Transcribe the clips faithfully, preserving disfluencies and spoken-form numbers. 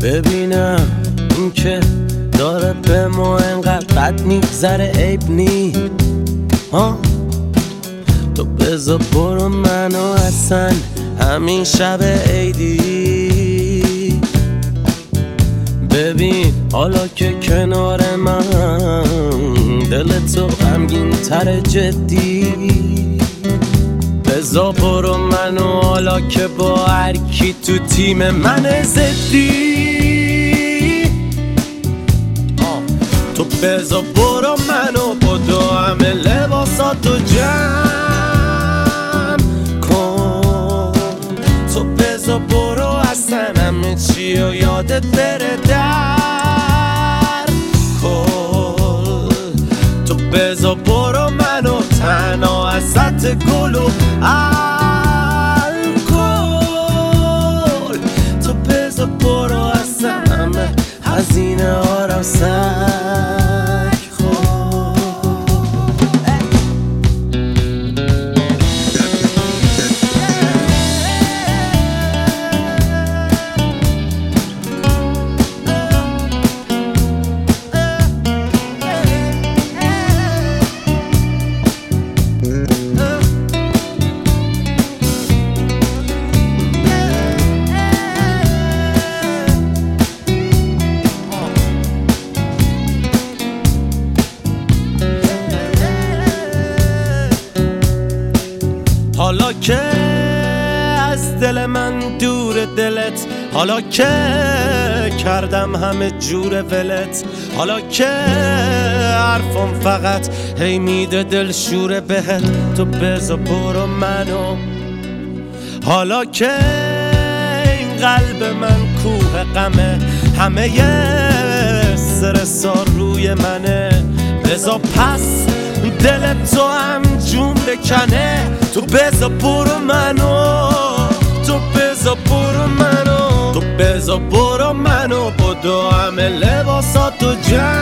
ببینم این که داره به ما انقدر بد میگذره عیب نی ها. تو بذار برو منو اصلا همین شب عیدی ببین حالا که کنار من دل تو غمگین تر جدی. بذار برو منو حالا که با هر کی تو تیم من زدی. تو بذار برو منو با دو همه لباساتو جمع کن. تو بذار برو اصلا همه چی و یادت بره در کن. تو بذار برو منو تنها ازت گل و الکل. تو بذار برو اصلا همه هزینه ها رو سر حالا که از دل من دور دلت، حالا که کردم همه جور ولت، حالا که حرفم فقط هی میده دل شوره بهت. تو بذار برو منو حالا که این قلب من کوه غمه، همه یه سرسا روی منه. بذار پس دلت تو هم جون بکنه. تو بذار برو منو، تو بذار برو منو، تو بذار برو منو با دو همه لباساتو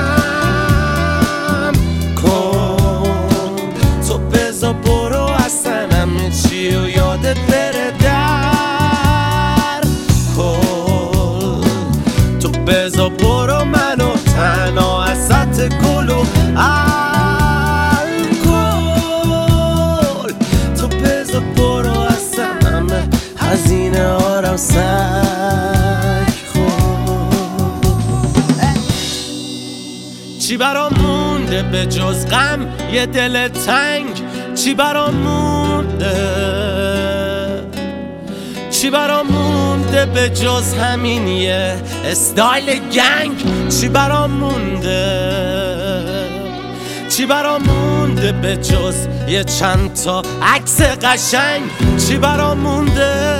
جمع کن. تو بذار برو اصلا همه چی و یادت بره در کن. تو بذار برو منو تنها ازت گل و هزینه ها رو سر خود. چی برام مونده به جز غم یه دل تنگ؟ چی برام مونده؟ چی برام مونده به جز همین یه استایل گنگ؟ چی برام مونده؟ چی برام مونده به جز یه چند تا عکس قشنگ؟ چی برام مونده؟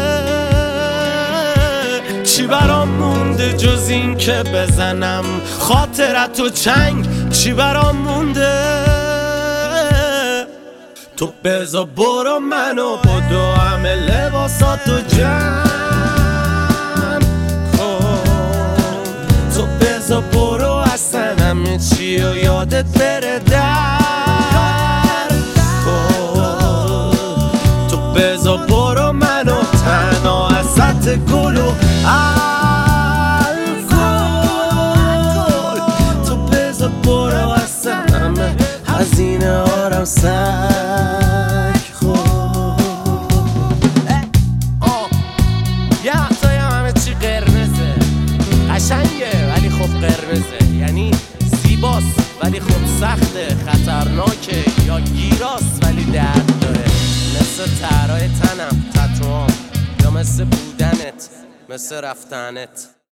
چی برام مونده جز این که بزنم خاطرتو چنگ؟ چی برام مونده؟ تو بذار برو منو با دو همه لباساتو جمع کن. تو بذار برو اصلا همه چی و یادت بره در کن. تو بذار برو منو تنها ازت گل و الکل. تو بذار برو اصلا همه هزینه ها رو سر خود. یه وقتایی هم همه چی قرمزه، قشنگه ولی خب قرمزه، یعنی زیباست ولی خب سخته، خطرناکه یا گیراست ولی درد داره. مثل ترای تنم، تتوام، یا مثل بودنت، مثل رفتنت.